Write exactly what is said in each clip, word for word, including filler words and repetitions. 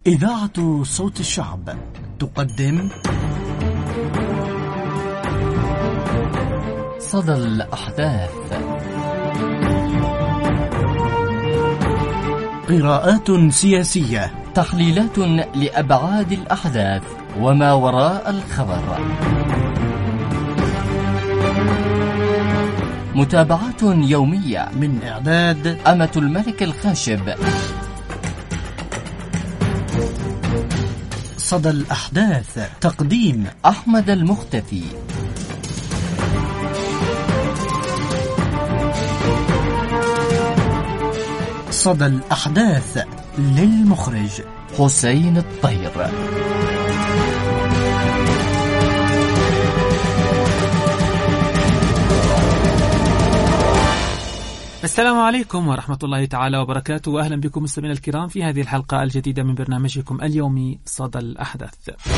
إذاعة صوت الشعب تقدم صدى الأحداث، قراءات سياسية، تحليلات لأبعاد الأحداث وما وراء الخبر، متابعات يومية من إعداد أمة الملك الخاشب. صدى الأحداث، تقديم أحمد المختفي. صدى الأحداث للمخرج حسين الطير. السلام عليكم ورحمة الله تعالى وبركاته، وأهلا بكم مستمعينا الكرام في هذه الحلقة الجديدة من برنامجكم اليومي صدى الأحداث.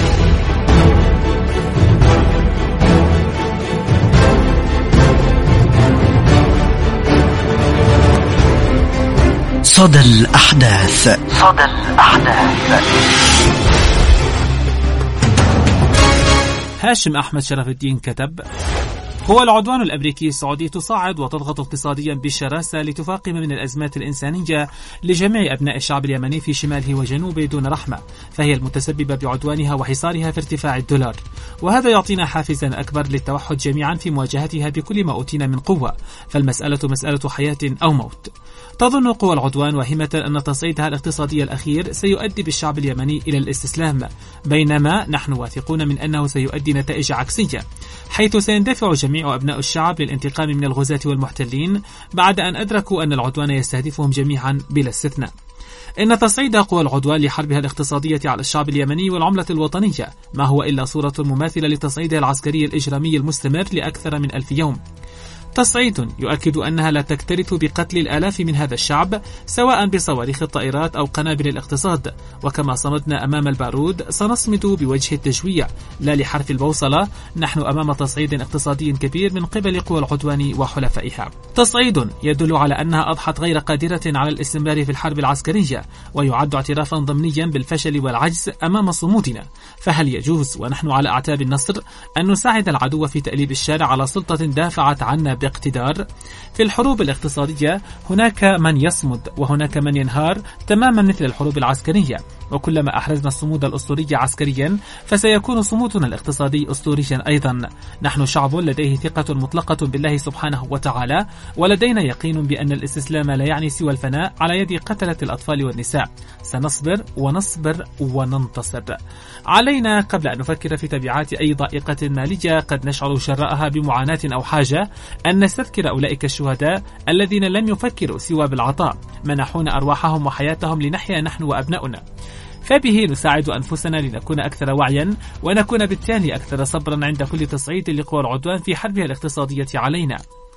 صدى الأحداث. صدى الأحداث. هاشم أحمد شرف الدين كتب: هو العدوان الأمريكي السعودي تصاعد وتضغط اقتصاديا بشراسة لتفاقم من الأزمات الإنسانية لجميع أبناء الشعب اليمني في شماله وجنوبه دون رحمة، فهي المتسببة بعدوانها وحصارها في ارتفاع الدولار، وهذا يعطينا حافزا أكبر للتوحد جميعا في مواجهتها بكل ما أوتينا من قوة، فالمسألة مسألة حياة أو موت. تظن قوى العدوان واهمة أن تصعيدها الاقتصادي الأخير سيؤدي بالشعب اليمني إلى الاستسلام، بينما نحن واثقون من أنه سيؤدي نتائج عكسية، حيث سيندفع جميع أبناء الشعب للانتقام من الغزاة والمحتلين بعد أن أدركوا أن العدوان يستهدفهم جميعا بلا استثناء. إن تصعيد قوى العدوان لحربها الاقتصادية على الشعب اليمني والعملة الوطنية ما هو إلا صورة مماثلة لتصعيدها العسكري الإجرامي المستمر لأكثر من ألف يوم. تصعيد يؤكد أنها لا تكترث بقتل الآلاف من هذا الشعب سواء بصواريخ الطائرات أو قنابل الاقتصاد، وكما صمدنا أمام البارود سنصمد بوجه التجوية لا لحرف البوصلة. نحن أمام تصعيد اقتصادي كبير من قبل قوى العدوان وحلفائها، تصعيد يدل على أنها أضحت غير قادرة على الاستمرار في الحرب العسكرية، ويعد اعترافا ضمنيا بالفشل والعجز أمام صمودنا. فهل يجوز ونحن على أعتاب النصر أن نساعد العدو في تأليب الشارع على سلطة دافعت عنا باقتدار؟ في الحروب الاقتصادية هناك من يصمد وهناك من ينهار تماما مثل الحروب العسكرية، وكلما أحرزنا الصمود الأسطوري عسكريا فسيكون صمودنا الاقتصادي أسطوريا أيضا. نحن شعب لديه ثقة مطلقة بالله سبحانه وتعالى، ولدينا يقين بأن الاستسلام لا يعني سوى الفناء على يد قتلة الأطفال والنساء. سنصبر ونصبر وننتصر. علينا قبل أن نفكر في تبعات أي ضائقة مالية قد نشعر شراءها بمعاناة أو حاجة أن نستذكر أولئك الشهداء الذين لم يفكروا سوى بالعطاء، منحونا أرواحهم وحياتهم لنحيا نحن وأبناؤنا، فبه نساعد أنفسنا لنكون أكثر وعيا ونكون بالتالي أكثر صبرا عند كل تصعيد لقوى العدوان في حربها الاقتصادية علينا.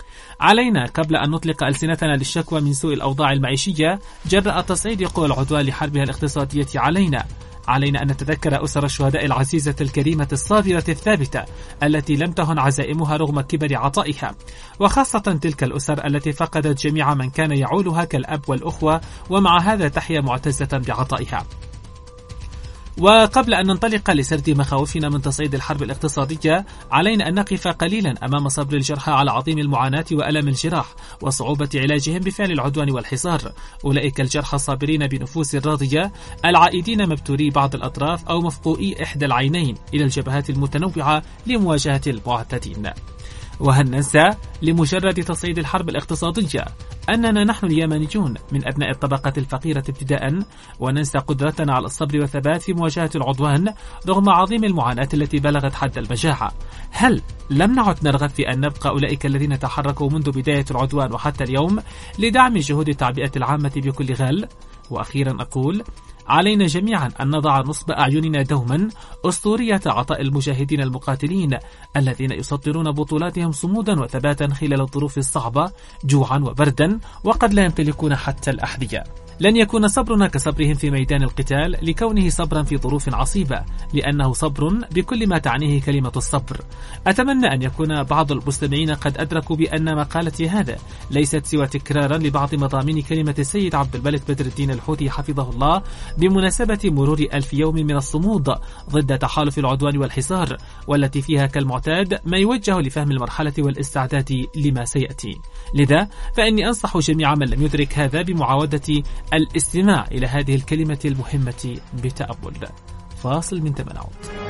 علينا قبل أن نطلق ألسنتنا للشكوى من سوء الأوضاع المعيشية جراء تصعيد قوى العدوان لحربها الاقتصادية علينا، علينا أن نتذكر أسر الشهداء العزيزة الكريمة الصابرة الثابتة التي لم تهن عزائمها رغم كبر عطائها، وخاصة تلك الأسر التي فقدت جميع من كان يعولها كالأب والأخوة، ومع هذا تحيا معتزة بعطائها. وقبل أن ننطلق لسرد مخاوفنا من تصعيد الحرب الاقتصادية، علينا أن نقف قليلا أمام صبر الجرحى على عظيم المعاناة وألم الجراح وصعوبة علاجهم بفعل العدوان والحصار. أولئك الجرحى الصابرين بنفوس راضية، العائدين مبتوري بعض الأطراف أو مفقوئي إحدى العينين إلى الجبهات المتنوعة لمواجهة المعتدين. وهل ننسى لمجرد تصعيد الحرب الاقتصادية أننا نحن اليمنيون من أبناء الطبقة الفقيرة ابتداء، وننسى قدرتنا على الصبر والثبات في مواجهة العدوان رغم عظيم المعاناة التي بلغت حد المجاعة؟ هل لم نعد نرغب في أن نبقى أولئك الذين تحركوا منذ بداية العدوان وحتى اليوم لدعم جهود التعبئة العامة بكل غال؟ وأخيرا أقول: علينا جميعا أن نضع نصب أعيننا دوما أسطورية عطاء المجاهدين المقاتلين الذين يسطرون بطولاتهم صمودا وثباتا خلال الظروف الصعبة، جوعا وبردا، وقد لا يمتلكون حتى الأحذية. لن يكون صبرنا كصبرهم في ميدان القتال لكونه صبرا في ظروف عصيبة، لأنه صبر بكل ما تعنيه كلمة الصبر. أتمنى أن يكون بعض المستمعين قد أدركوا بأن مقالتي هذا ليست سوى تكرارا لبعض مضامين كلمة السيد عبد الملك بدر الدين الحوثي حفظه الله بمناسبة مرور ألف يوم من الصمود ضد تحالف العدوان والحصار، والتي فيها كالمعتاد ما يوجه لفهم المرحلة والاستعداد لما سيأتي. لذا فإني أنصح جميع من لم يدرك هذا بمعاودة الاستماع إلى هذه الكلمة المهمة بتأمل. فاصل من ثمانية.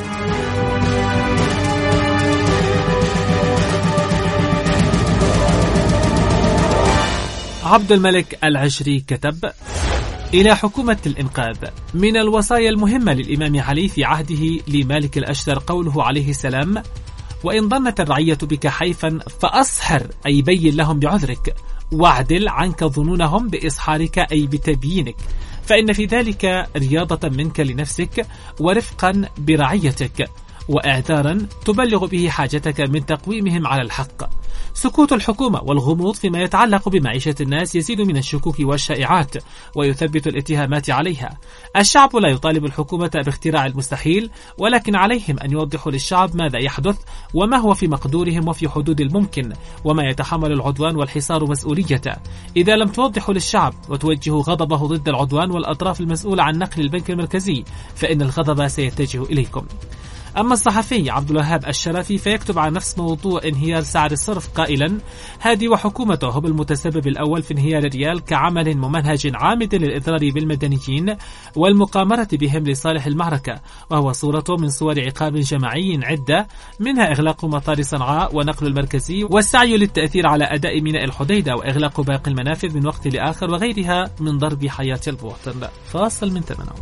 عبد الملك العشري كتب: إلى حكومة الإنقاذ، من الوصايا المهمة للإمام علي في عهده لمالك الأشتر قوله عليه السلام: وإن ظنت الرعية بك حيفا فأصحر، أي بين لهم بعذرك، واعدل عنك ظنونهم بإصحارك أي بتبيينك، فإن في ذلك رياضة منك لنفسك ورفقا برعيتك، وإعذارا تبلغ به حاجتك من تقويمهم على الحق. سكوت الحكومة والغموض فيما يتعلق بمعيشة الناس يزيد من الشكوك والشائعات ويثبت الاتهامات عليها. الشعب لا يطالب الحكومة باختراع المستحيل، ولكن عليهم أن يوضحوا للشعب ماذا يحدث وما هو في مقدورهم وفي حدود الممكن، وما يتحمل العدوان والحصار مسؤوليته. إذا لم توضحوا للشعب وتوجهوا غضبه ضد العدوان والأطراف المسؤولة عن نقل البنك المركزي، فإن الغضب سيتجه إليكم. أما الصحفي عبد الوهاب الشرفي فيكتب عن نفس موضوع انهيار سعر الصرف قائلا: هادي وحكومته هم المتسبب الأول في انهيار الريال كعمل ممنهج عامد للإضرار بالمدنيين والمقامرة بهم لصالح المعركة، وهو صورة من صور عقاب جماعي عدة، منها إغلاق مطار صنعاء ونقل المركزي والسعي للتأثير على أداء ميناء الحديدة وإغلاق باقي المنافذ من وقت لآخر، وغيرها من ضرب حياة المواطن. فاصل من ثمانية.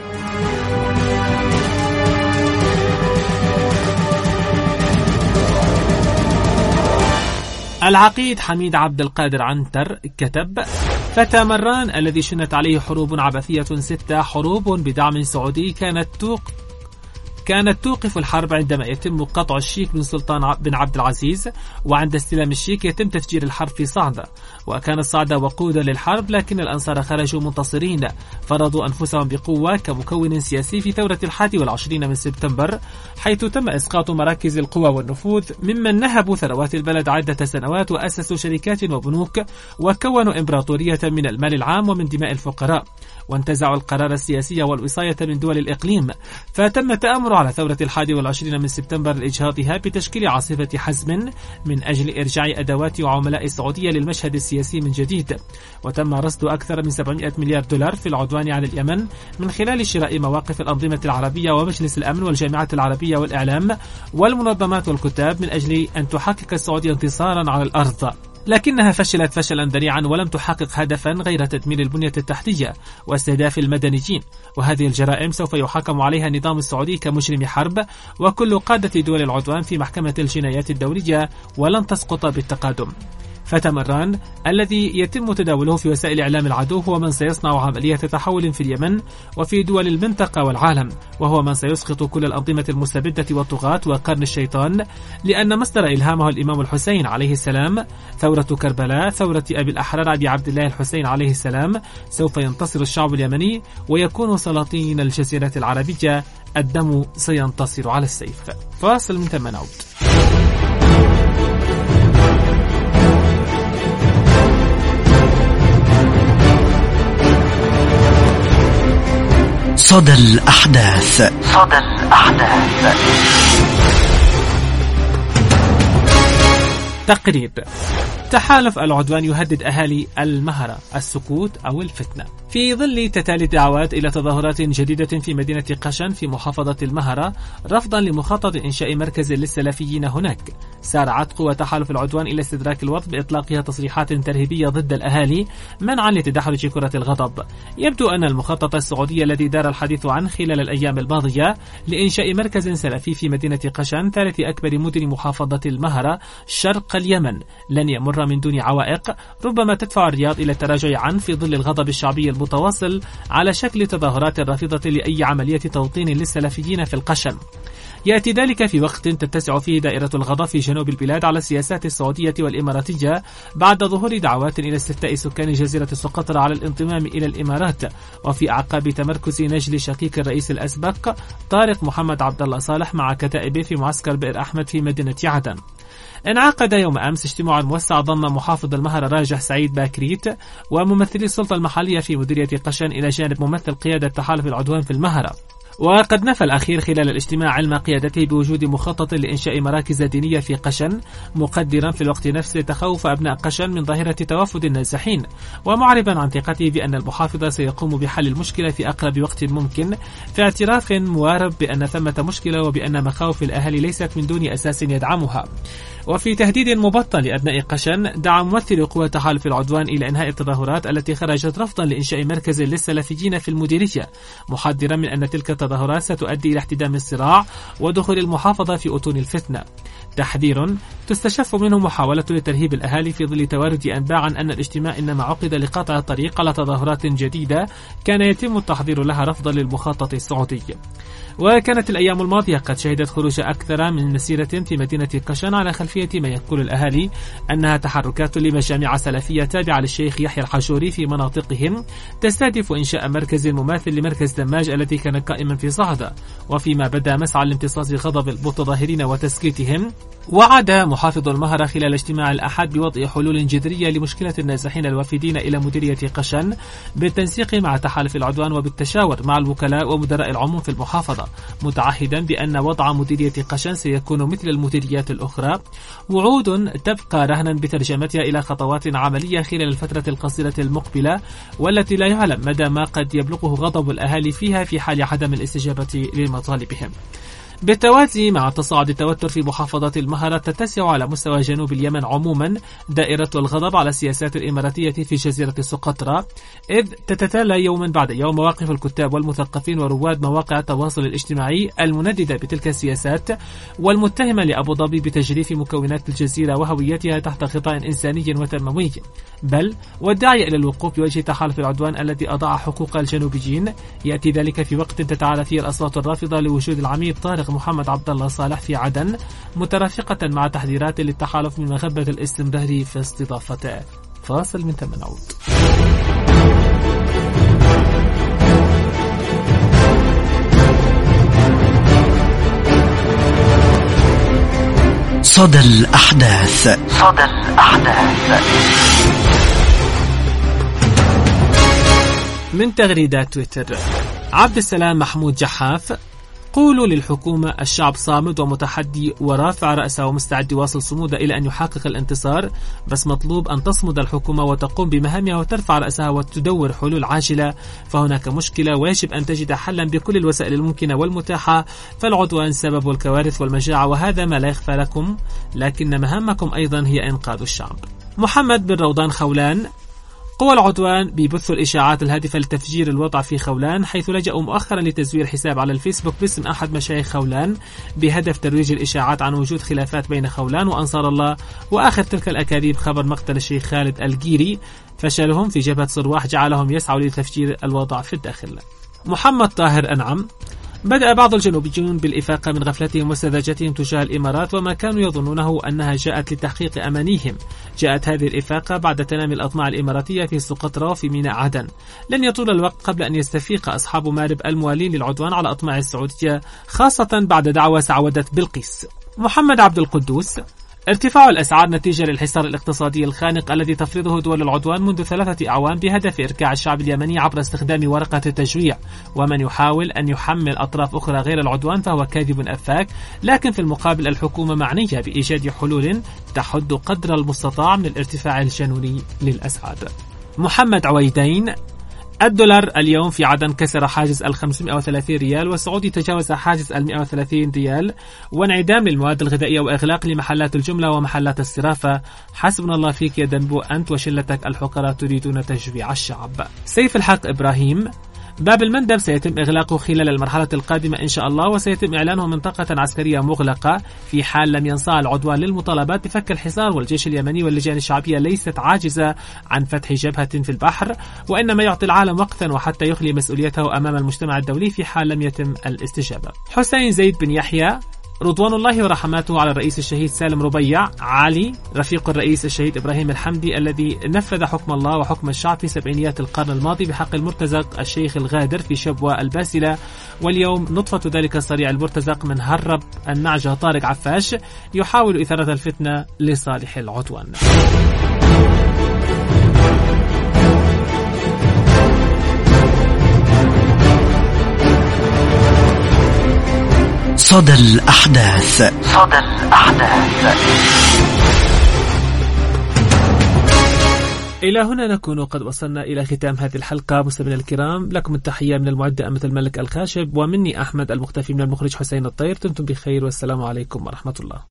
العقيد حميد عبد القادر عنتر كتب: فتى مران الذي شنت عليه حروب عبثية ستة، حروب بدعم سعودي كانت توق كانت توقف الحرب عندما يتم قطع الشيك من سلطان بن عبد العزيز، وعند استلام الشيك يتم تفجير الحرب في صعدة، وكان الصعدة وقودا للحرب، لكن الأنصار خرجوا منتصرين، فرضوا أنفسهم بقوة كمكون سياسي في ثورة الحادي والعشرين من سبتمبر، حيث تم إسقاط مراكز القوى والنفوذ ممن نهبوا ثروات البلد عدة سنوات وأسسوا شركات وبنوك وكونوا إمبراطورية من المال العام ومن دماء الفقراء، وانتزعوا القرار السياسي والوصاية من دول الإقليم. فتم التآمر على ثورة الحادي والعشرين من سبتمبر لإجهاضها بتشكيل عاصفة حزم من أجل إرجاع أدوات وعملاء السعودية للمشهد السياسي من جديد، وتم رصد أكثر من سبعمائة مليار دولار في العدوان على اليمن من خلال شراء مواقف الأنظمة العربية ومجلس الأمن والجامعات العربية والإعلام والمنظمات والكتاب من أجل أن تحقق السعودية انتصارا على الأرض، لكنها فشلت فشلا ذريعا ولم تحقق هدفا غير تدمير البنية التحتية واستهداف المدنيين، وهذه الجرائم سوف يحاكم عليها النظام السعودي كمجرم حرب وكل قادة دول العدوان في محكمة الجنايات الدولية، ولن تسقط بالتقادم. فتى مران الذي يتم تداوله في وسائل إعلام العدو هو من سيصنع عملية تحول في اليمن وفي دول المنطقة والعالم، وهو من سيسقط كل الأنظمة المستبدة والطغاة وقرن الشيطان، لأن مصدر إلهامه الإمام الحسين عليه السلام. ثورة كربلاء، ثورة أبي الأحرار أبي عبد الله الحسين عليه السلام، سوف ينتصر الشعب اليمني ويكون سلاطين الجزيرة العربية، الدم سينتصر على السيف. فاصل من ثم نعود. صدى الأحداث. صدى الأحداث. تقرير: تحالف العدوان يهدد أهالي المهرة، السكوت أو الفتنة. في ظل تتالي الدعوات إلى تظاهرات جديدة في مدينة قشن في محافظة المهرة رفضا لمخطط إنشاء مركز للسلفيين هناك، سارعت قوى تحالف العدوان إلى استدراك الوضع بإطلاقها تصريحات ترهيبية ضد الأهالي منعا لتدحرج كرة الغضب. يبدو أن المخطط السعودي الذي دار الحديث عنه خلال الأيام الماضية لإنشاء مركز سلفي في مدينة قشن ثالث أكبر مدن محافظة المهرة شرق اليمن لن يمر من دون عوائق ربما تدفع الرياض إلى التراجع عنه في ظل الغضب الشعبي المضطرب متواصل على شكل تظاهرات رافضة لأي عملية توطين للسلفيين في القشن. يأتي ذلك في وقت تتسع فيه دائرة الغضب في جنوب البلاد على السياسات السعودية والإماراتية بعد ظهور دعوات إلى استفتاء سكان جزيرة سقطرى على الانضمام إلى الإمارات، وفي أعقاب تمركز نجل شقيق الرئيس الأسبق طارق محمد عبد الله صالح مع كتائبه في معسكر بئر أحمد في مدينة عدن. انعقد يوم أمس اجتماع موسع ضم محافظ المهرة راجح سعيد باكريت وممثلي السلطة المحلية في مديرية قشن إلى جانب ممثل قيادة تحالف العدوان في المهرة. وقد نفى الأخير خلال الاجتماع علم قيادته بوجود مخطط لإنشاء مراكز دينية في قشن، مقدرا في الوقت نفسه تخوف أبناء قشن من ظاهرة توافد النازحين، ومعربا عن ثقته بأن المحافظ سيقوم بحل المشكلة في أقرب وقت ممكن، في اعتراف موارب بأن ثمة مشكلة وبأن مخاوف الأهالي ليست من دون أساس يدعمها. وفي تهديد مبطن لأبناء قشن، دعا ممثل قوى تحالف العدوان إلى إنهاء التظاهرات التي خرجت رفضا لإنشاء مركز للسلفيين في المديرية، محذرا من أن تلك التظاهرات ستؤدي إلى احتدام الصراع ودخول المحافظة في أتون الفتنة. تحذير تستشف منه محاولة لترهيب الأهالي في ظل توارد أنباء عن أن الاجتماع إنما عقد لقطع الطريق على تظاهرات جديدة كان يتم التحضير لها رفضا للمخطط السعودي. وكانت الأيام الماضية قد شهدت خروج أكثر من مسيرة في مدينة قشن على خلفية ما يقول الأهالي أنها تحركات لمجامع سلفية تابعة للشيخ يحيى الحجوري في مناطقهم، تستهدف إنشاء مركز مماثل لمركز دماج الذي كان قائما في صعدة. وفيما بدا مسعى لامتصاص غضب المتظاهرين وتسكيتهم، وعد محافظ المهرة خلال اجتماع الأحد بوضع حلول جذرية لمشكلة النازحين الوافدين إلى مديرية قشن بالتنسيق مع تحالف العدوان وبالتشاور مع الوكلاء ومدراء العموم في المحافظة، متعهدا بأن وضع مديرية قشن سيكون مثل المديريات الأخرى، وعود تبقى رهنا بترجمتها إلى خطوات عملية خلال الفترة القصيرة المقبلة، والتي لا يعلم مدى ما قد يبلغه غضب الأهالي فيها في حال عدم الاستجابة لمطالبهم. بالتوازي مع تصاعد التوتر في محافظة المهرة، تتسع على مستوى جنوب اليمن عموما دائرة الغضب على السياسات الإماراتية في جزيرة سقطرى، إذ تتتالى يوما بعد يوم مواقف الكتاب والمثقفين ورواد مواقع التواصل الاجتماعي المنددة بتلك السياسات، والمتهمة لأبو ظبي بتجريف مكونات الجزيرة وهويتها تحت غطاء إنساني وتنموي، بل والداعي إلى الوقوف بوجه تحالف العدوان الذي أضاع حقوق الجنوبيين. يأتي ذلك في وقت تتعالى فيه الأصوات الرافضة لوجود العميد طارق محمد عبد الله صالح في عدن، مترافقة مع تحذيرات للتحالف من مغبة الاستمرار في استضافته. فاصل من ثم نعود. صدى الأحداث. صدى الأحداث من تغريدات تويتر. عبد السلام محمود جحاف: قولوا للحكومة الشعب صامد ومتحدي ورافع رأسه ومستعد يواصل صموده إلى أن يحقق الانتصار، بس مطلوب أن تصمد الحكومة وتقوم بمهامها وترفع رأسها وتدور حلول عاجلة، فهناك مشكلة ويجب أن تجد حلا بكل الوسائل الممكنة والمتاحة، فالعدوان سبب الكوارث والمجاعة وهذا ما لا يخفى لكم، لكن مهامكم أيضا هي إنقاذ الشعب. محمد بن روضان خولان: قوى العدوان ببثوا الإشاعات الهادفة لتفجير الوضع في خولان، حيث لجأوا مؤخرا لتزوير حساب على الفيسبوك باسم أحد مشايخ خولان بهدف ترويج الإشاعات عن وجود خلافات بين خولان وأنصار الله، وآخر تلك الأكاذيب خبر مقتل الشيخ خالد الجيري. فشلهم في جبهة صرواح جعلهم يسعوا لتفجير الوضع في الداخل. محمد طاهر أنعم: بدأ بعض الجنوبيين بالإفاقة من غفلتهم وسذاجتهم تجاه الإمارات وما كانوا يظنونه أنها جاءت لتحقيق أمانيهم. جاءت هذه الإفاقة بعد تنامي الأطماع الإماراتية في سقطرى وفي ميناء عدن. لن يطول الوقت قبل أن يستفيق أصحاب مارب الموالين للعدوان على أطماع السعودية، خاصة بعد دعوى سعودة بلقيس. محمد عبد القدوس: ارتفاع الأسعار نتيجة للحصار الاقتصادي الخانق الذي تفرضه دول العدوان منذ ثلاثة أعوام بهدف إركاع الشعب اليمني عبر استخدام ورقة التجويع، ومن يحاول أن يحمل أطراف أخرى غير العدوان فهو كاذب أفاك، لكن في المقابل الحكومة معنية بإيجاد حلول تحد قدر المستطاع من الارتفاع الجنوني للأسعار. محمد عويدين: الدولار اليوم في عدن كسر حاجز ال خمسمائة وثلاثين ريال، والسعودي تجاوز حاجز ال مائة وثلاثين ريال، وانعدام للمواد الغذائية وإغلاق لمحلات الجملة ومحلات الصرافة. حسبنا الله فيك يا دنبو، أنت وشلتك الحقراء تريدون تجويع الشعب. سيف الحق إبراهيم: باب المندب سيتم إغلاقه خلال المرحلة القادمة إن شاء الله، وسيتم إعلانه منطقة عسكرية مغلقة في حال لم ينصاع العدوان للمطالبات بفك الحصار. والجيش اليمني واللجان الشعبية ليست عاجزة عن فتح جبهة في البحر، وإنما يعطي العالم وقتا وحتى يخلي مسؤوليته أمام المجتمع الدولي في حال لم يتم الاستجابة. حسين زيد بن يحيى: رضوان الله ورحماته على الرئيس الشهيد سالم ربيع. علي رفيق الرئيس الشهيد إبراهيم الحمدي الذي نفذ حكم الله وحكم الشعب في سبعينيات القرن الماضي بحق المرتزق الشيخ الغادر في شبوة الباسلة، واليوم نطفة ذلك الصريع المرتزق من هرب النعجة طارق عفاش يحاول إثارة الفتنة لصالح العدوان. صدى الأحداث. صدى الأحداث. إلى هنا نكون قد وصلنا إلى ختام هذه الحلقة. مستمعينا الكرام، لكم التحية من المعدة أمة الملك الخاشب، ومني أحمد المختفي من المخرج حسين الطير. دمتم بخير والسلام عليكم ورحمة الله.